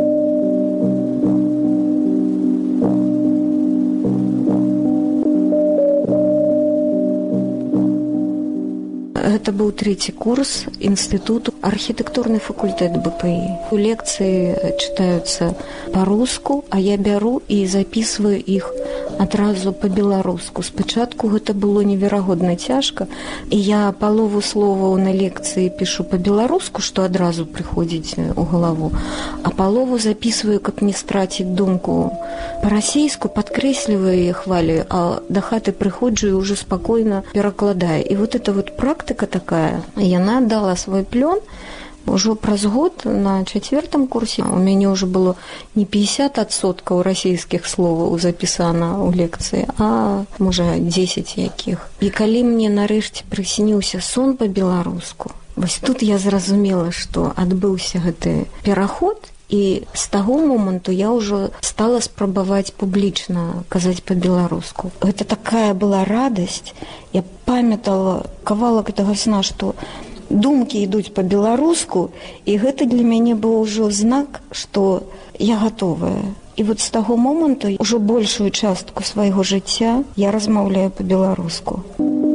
Гэта быў 3-й курс інстытуту, архітэктурны факультэт БПІ. Лекцыі чытаюцца па-руску, а я бяру і записываю іх адразу па-беларуску. Спачатку гэта было неверагодна цяжка, і я палову словаў на лекцыі пішу па-беларуску, што адразу прыходзіць у галаву, а палову записываю, каб не страціць думку па-расейску, падкрэсліваю і хвалю, а да хаты прыходжу і ўжо спакойна перакладаю. І вот эта вот практыка такая, яна дала свой плён. Ужо праз год на 4-м курсе у мяне ўжо было не 50% расійскіх словаў запісана ў лекцыі, а можа 10 якіх. І калі мне нарэшце прысніўся сон па-беларуску, вось тут я зразумела, што адбыўся гэты пераход, і з таго моманту я ўжо стала спрабаваць публічна казаць па-беларуску. Гэта такая была радасць. Я памятала кавалак гэтага сна, што думкі ідуць па-беларуску, і гэта для мяне быў ужо знак, што я гатовая. І вот з таго моманту ўжо большую частку свайго жыцця я размаўляю па-беларуску.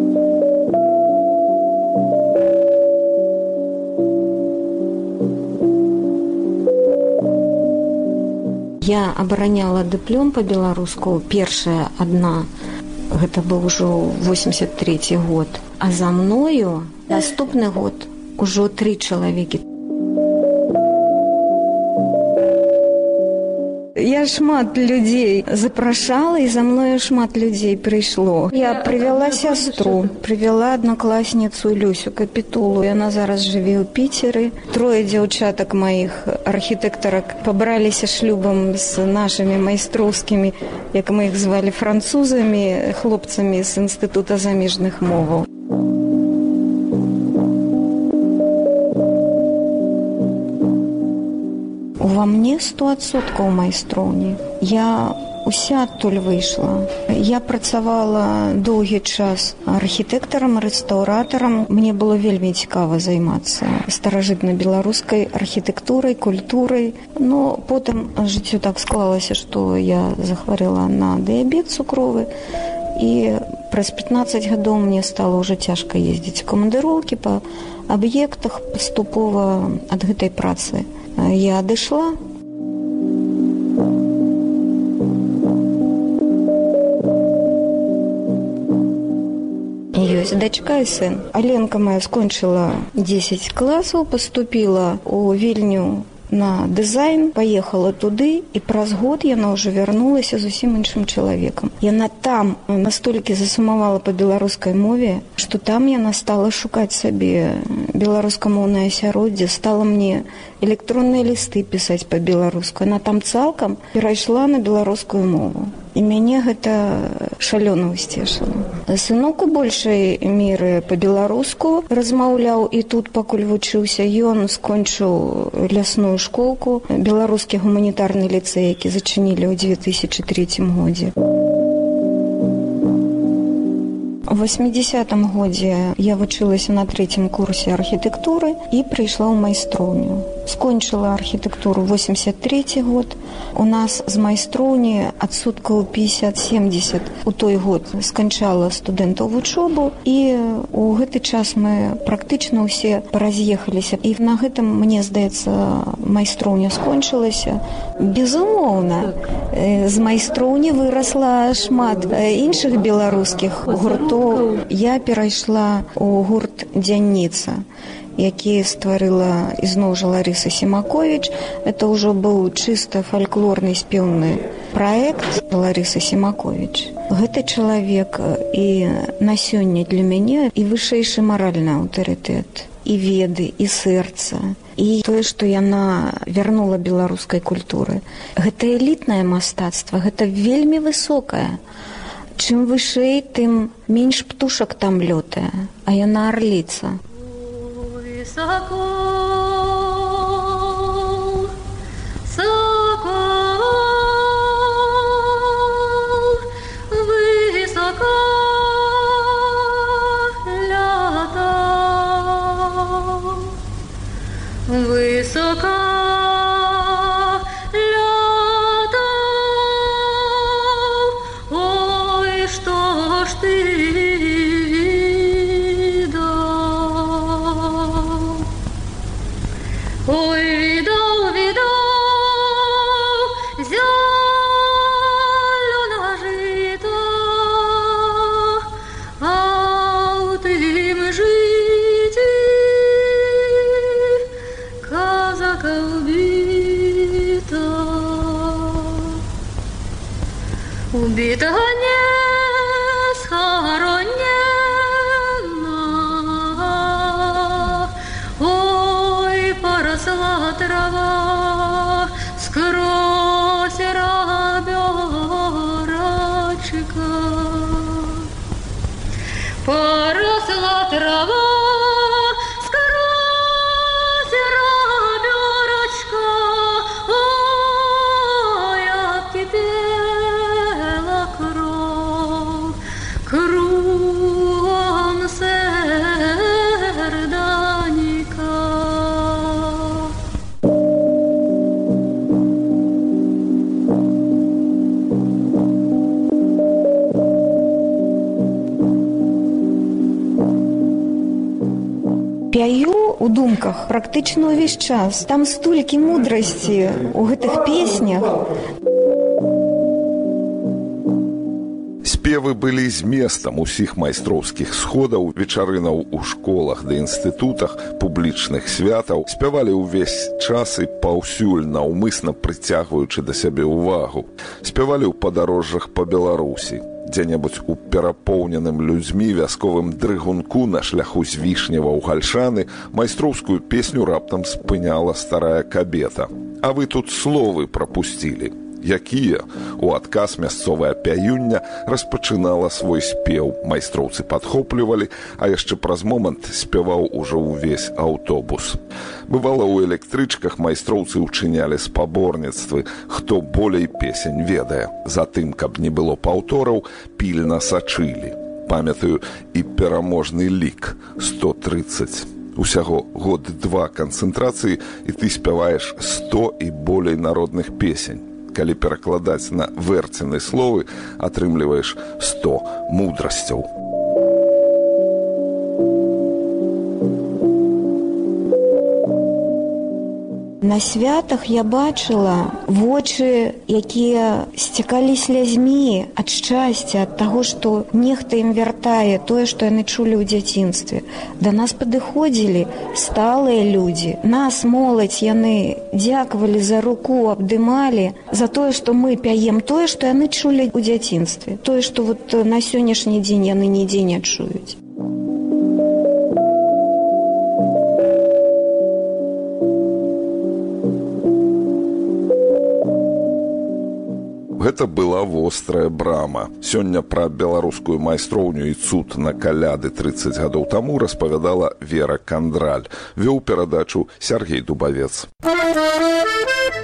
Я абараняла дыплём па-беларуску, першая адна, гэта быў ужо 83-й год, а за мною наступны год ужо 3 чалавекі. Я шмат людзей запрашала, і за мною шмат людзей прыйшло. Я прывяла сястру, прывяла аднакласніцу Люсю Капітулу. Яна зараз жыве ў Піцеры. 3 дзяўчатак маіх архітэктарак пабраліся шлюбам з нашымі майстроўскімі, як мы іх звалі, французамі, хлопцамі з інстытута замежных моваў. Ува мне 100% майстроўні. Я уся адтуль выйшла. Я працавала доўгі час архітэктарам, рэстаўратарам. Мне было вельмі цікава займацца старажытна-беларускай архітэктурай, культурай. Но потым жыццё так склалася, што я захварэла на дыябет цукровы. І праз 15 гадоў мне стала ўжо цяжка ездзіць у камандыроўкі па аб'ектах. Паступова ад гэтай працы я адышла. Ёсць дачка і сын. Аленка моя скончыла 10 класаў, паступіла ў Вільню на дызайн, паехала туды, і праз год яна ўжо вярнулася зусім іншым чалавекам. Яна там настолькі засумавала па беларускай мове, што там яна стала шукаць сабе беларускамоўнае асяроддзе, стала мне электронныя лісты пісаць па-беларуску. Яна там цалкам перайшла на беларускую мову. І мяне гэта шалёна ўсцешыла. Сынок у большай меры па-беларуску размаўляў і тут пакуль вучыўся. Ён скончыў лясную школку, беларускі гуманітарны ліцэй, які зачынілі ў 2003 годзе. У 80-м годзе я вучылася на 3-м курсе архітэктуры і прыйшла ў майстроўню. Скончыла архітэктуру 83 год. У нас з майстроўні адсоткаў 50-70 у той год сканчала студэнтаў вучобу, і у гэты час мы практычна ўсе параз'ехаліся. І на гэтым, мне здаецца, майстроўня скончылася. Безумоўна, з майстроўні вырасла шмат іншых беларускіх гуртоў. Я перайшла ў гурт «Дзянніца», які стварыла ізноў жа Ларыса Семаковіч. Это ўжо быў чыста фальклорны спеўны праект Ларысы Семаковіч. Гэты чалавек і на сёння для мяне і вышэйшы маральны аўтарытэт, і веды, і сэрца, і тое, што яна вярнула беларускай культуры. Гэта элітнае мастацтва, гэта вельмі высокае. Чым вышэй, тым менш птушак там лётае, а яна арліца. Высоко, высоко лётал, высоко. Убитого не схоронена, ой, поросла трава сквозь реберочка, поросла трава. Пяю у думках практычна ўвесь час. Там столькі мудрасці ў гэтых песнях. Спевы былі зместам усіх майстроўскіх сходаў, вечарынаў у школах ды інстытутах, публічных святаў, спявалі ўвесь час і паўсюль, наўмысна прыцягваючы да сябе ўвагу. Спявалі ў падарожжах па Беларусі, дзе-небудзь у перапоўненым людзьмі вясковым дрыгунку на шляху з Вішнева ў Гальшаны майстроўскую песню раптам спыняла старая кабета. А вы тут словы прапусцілі. Якія? У адказ мясцовая пяюння распачынала свой спеў. Майстроўцы падхоплівалі, а яшчэ праз момант спяваў ужо ўвесь аўтобус. Бывала, у электрычках майстроўцы ўчынялі спаборніцтвы, хто болей песень ведае. Затым, каб не было паўтораў, пільна сачылі. Памятаю і пераможны лік – 130. Усяго год-два канцэнтрацыі, і ты спяваеш 100 і болей народных песень. Калі перакладаць на вэрціны словы, атрымліваеш 100 мудрасцяў. На святах я бачыла вочы, якія сцякалі слязьмі ад шчасця, ад таго, што нехта ім вяртае тое, што яны чулі ў дзяцінстве. Да нас падыходзілі сталыя людзі. Нас, моладзь, яны дзякавалі за руку, абдымалі за тое, што мы пяем тое, што яны чулі ў дзяцінстве. Тое, што вот на сённяшні дзень яны нідзе не чуюць. Гэта была вострая брама. Сёння пра беларускую майстроўню і цуд на каляды 30 гадоў таму распавядала Вера Кандраль. Вёў перадачу Сяргей Дубавец.